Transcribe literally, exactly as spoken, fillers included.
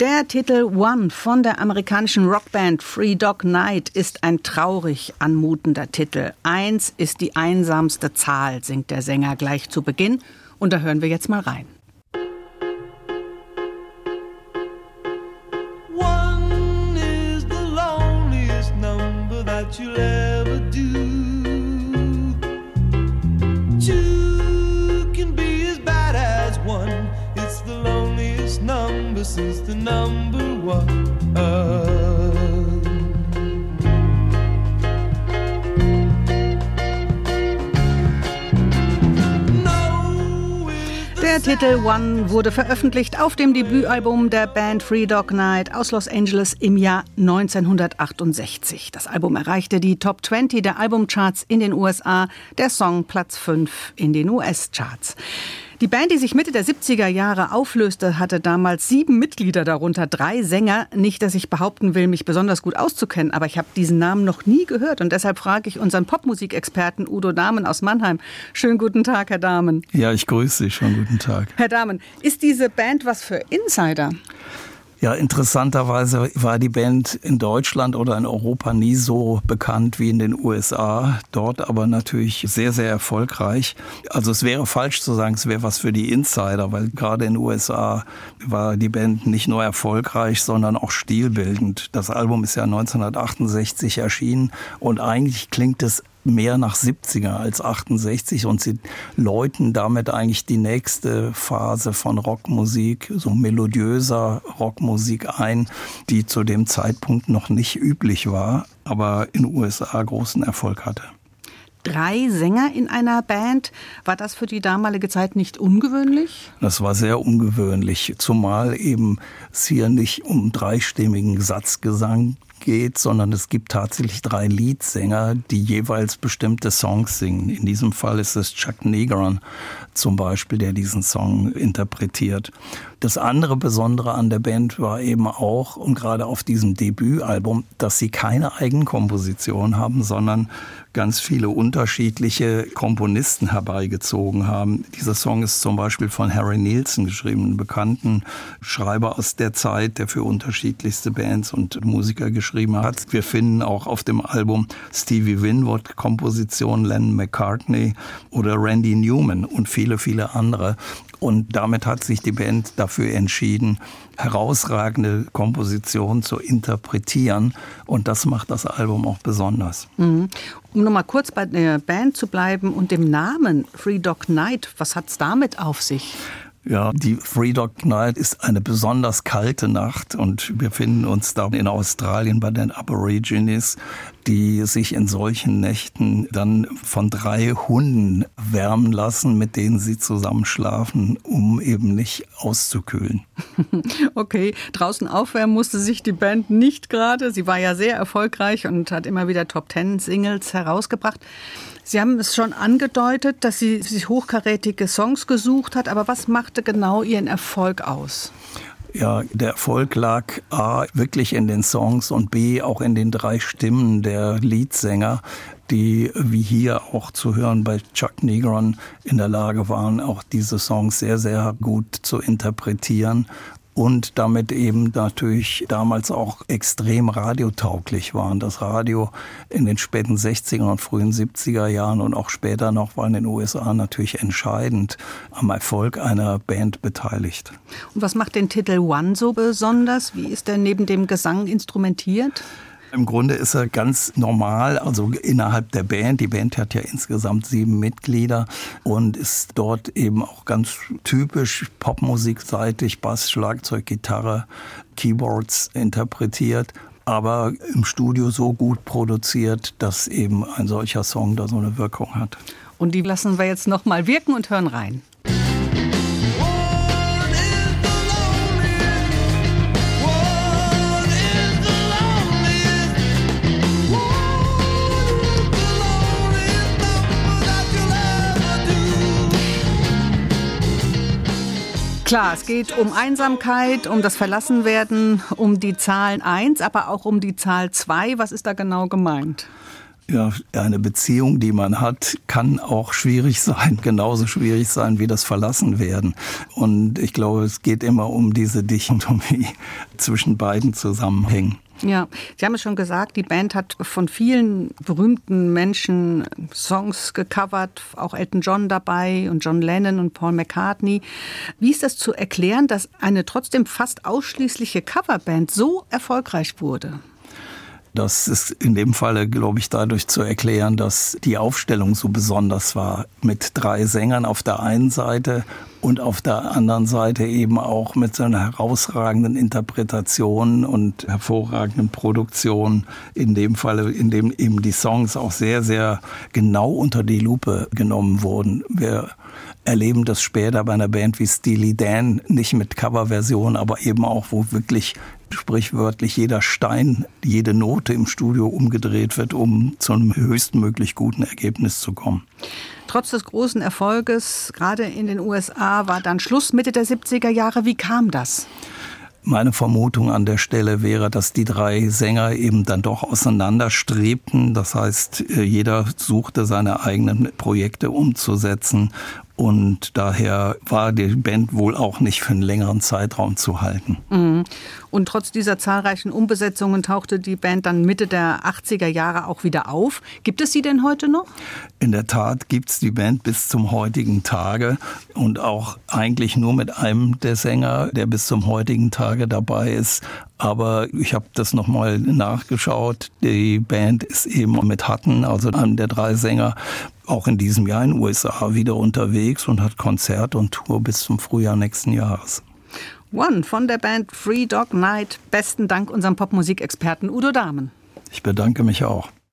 Der Titel One von der amerikanischen Rockband Three Dog Night ist ein traurig anmutender Titel. Eins ist die einsamste Zahl, singt der Sänger gleich zu Beginn. Und da hören wir jetzt mal rein. One is the loneliest number that you'll ever do. Two can be as bad as one. It's the loneliest number since the number one. Der Titel One wurde veröffentlicht auf dem Debütalbum der Band Three Dog Night aus Los Angeles im Jahr neunzehnhundertachtundsechzig. Das Album erreichte die Top zwanzig der Albumcharts in den U S A, der Song Platz fünf in den U S-Charts. Die Band, die sich Mitte der siebziger Jahre auflöste, hatte damals sieben Mitglieder, darunter drei Sänger. Nicht, dass ich behaupten will, mich besonders gut auszukennen, aber ich habe diesen Namen noch nie gehört. Und deshalb frage ich unseren Popmusikexperten Udo Dahmen aus Mannheim. Schönen guten Tag, Herr Dahmen. Ja, ich grüße Sie. Schönen guten Tag. Herr Dahmen, ist diese Band was für Insider? Ja, interessanterweise war die Band in Deutschland oder in Europa nie so bekannt wie in den U S A, dort aber natürlich sehr, sehr erfolgreich. Also es wäre falsch zu sagen, es wäre was für die Insider, weil gerade in den U S A war die Band nicht nur erfolgreich, sondern auch stilbildend. Das Album ist ja neunzehnhundertachtundsechzig erschienen und eigentlich klingt es mehr nach siebziger als achtundsechzig und sie läuten damit eigentlich die nächste Phase von Rockmusik, so melodiöser Rockmusik ein, die zu dem Zeitpunkt noch nicht üblich war, aber in den U S A großen Erfolg hatte. Drei Sänger in einer Band, war das für die damalige Zeit nicht ungewöhnlich? Das war sehr ungewöhnlich, zumal eben es hier nicht um dreistimmigen Satzgesang geht, sondern es gibt tatsächlich drei Leadsänger, die jeweils bestimmte Songs singen. In diesem Fall ist es Chuck Negron zum Beispiel, der diesen Song interpretiert. Das andere Besondere an der Band war eben auch, und gerade auf diesem Debütalbum, dass sie keine Eigenkomposition haben, sondern ganz viele unterschiedliche Komponisten herbeigezogen haben. Dieser Song ist zum Beispiel von Harry Nilsson geschrieben, einem bekannten Schreiber aus der Zeit, der für unterschiedlichste Bands und Musiker geschrieben hat. Wir finden auch auf dem Album Stevie Winwood Kompositionen, Lennon McCartney oder Randy Newman und viele, viele andere. Und damit hat sich die Band dafür entschieden, herausragende Kompositionen zu interpretieren. Und das macht das Album auch besonders. Mhm. Um nochmal kurz bei der Band zu bleiben und dem Namen Three Dog Night, was hat's damit auf sich? Ja, die Three Dog Night ist eine besonders kalte Nacht und wir finden uns da in Australien bei den Aborigines, die sich in solchen Nächten dann von drei Hunden wärmen lassen, mit denen sie zusammen schlafen, um eben nicht auszukühlen. Okay, draußen aufwärmen musste sich die Band nicht gerade. Sie war ja sehr erfolgreich und hat immer wieder Top-Ten-Singles herausgebracht. Sie haben es schon angedeutet, dass sie sich hochkarätige Songs gesucht hat, aber was machte genau ihren Erfolg aus? Ja, der Erfolg lag A, wirklich in den Songs und B, auch in den drei Stimmen der Leadsänger, die wie hier auch zu hören bei Chuck Negron in der Lage waren, auch diese Songs sehr, sehr gut zu interpretieren. Und damit eben natürlich damals auch extrem radiotauglich waren. Das Radio in den späten sechziger und frühen siebziger Jahren und auch später noch war in den U S A natürlich entscheidend am Erfolg einer Band beteiligt. Und was macht den Titel One so besonders? Wie ist er neben dem Gesang instrumentiert? Im Grunde ist er ganz normal, also innerhalb der Band. Die Band hat ja insgesamt sieben Mitglieder und ist dort eben auch ganz typisch popmusikseitig, Bass, Schlagzeug, Gitarre, Keyboards interpretiert. Aber im Studio so gut produziert, dass eben ein solcher Song da so eine Wirkung hat. Und die lassen wir jetzt noch mal wirken und hören rein. Klar, es geht um Einsamkeit, um das Verlassenwerden, um die Zahlen eins, aber auch um die Zahl zwei. Was ist da genau gemeint? Ja, eine Beziehung, die man hat, kann auch schwierig sein, genauso schwierig sein wie das Verlassenwerden. Und ich glaube, es geht immer um diese Dichotomie zwischen beiden Zusammenhängen. Ja, Sie haben es schon gesagt, die Band hat von vielen berühmten Menschen Songs gecovert, auch Elton John dabei und John Lennon und Paul McCartney. Wie ist das zu erklären, dass eine trotzdem fast ausschließliche Coverband so erfolgreich wurde? Das ist in dem Falle, glaube ich, dadurch zu erklären, dass die Aufstellung so besonders war. Mit drei Sängern auf der einen Seite und auf der anderen Seite eben auch mit so einer herausragenden Interpretation und hervorragenden Produktion. In dem Falle, in dem eben die Songs auch sehr, sehr genau unter die Lupe genommen wurden. Wir erleben das später bei einer Band wie Steely Dan, nicht mit Coverversion, aber eben auch, wo wirklich sprichwörtlich jeder Stein, jede Note im Studio umgedreht wird, um zu einem höchstmöglich guten Ergebnis zu kommen. Trotz des großen Erfolges, gerade in den U S A, war dann Schluss Mitte der siebziger Jahre. Wie kam das? Meine Vermutung an der Stelle wäre, dass die drei Sänger eben dann doch auseinanderstrebten. Das heißt, jeder suchte seine eigenen Projekte umzusetzen. Und daher war die Band wohl auch nicht für einen längeren Zeitraum zu halten. Mhm. Und trotz dieser zahlreichen Umbesetzungen tauchte die Band dann Mitte der achtziger Jahre auch wieder auf. Gibt es sie denn heute noch? In der Tat gibt es die Band bis zum heutigen Tage und auch eigentlich nur mit einem der Sänger, der bis zum heutigen Tage dabei ist. Aber ich habe das nochmal nachgeschaut. Die Band ist eben mit Hutton, also einem der drei Sänger, auch in diesem Jahr in den U S A wieder unterwegs und hat Konzert und Tour bis zum Frühjahr nächsten Jahres. One von der Band Three Dog Night. Besten Dank unserem Popmusikexperten Udo Dahmen. Ich bedanke mich auch.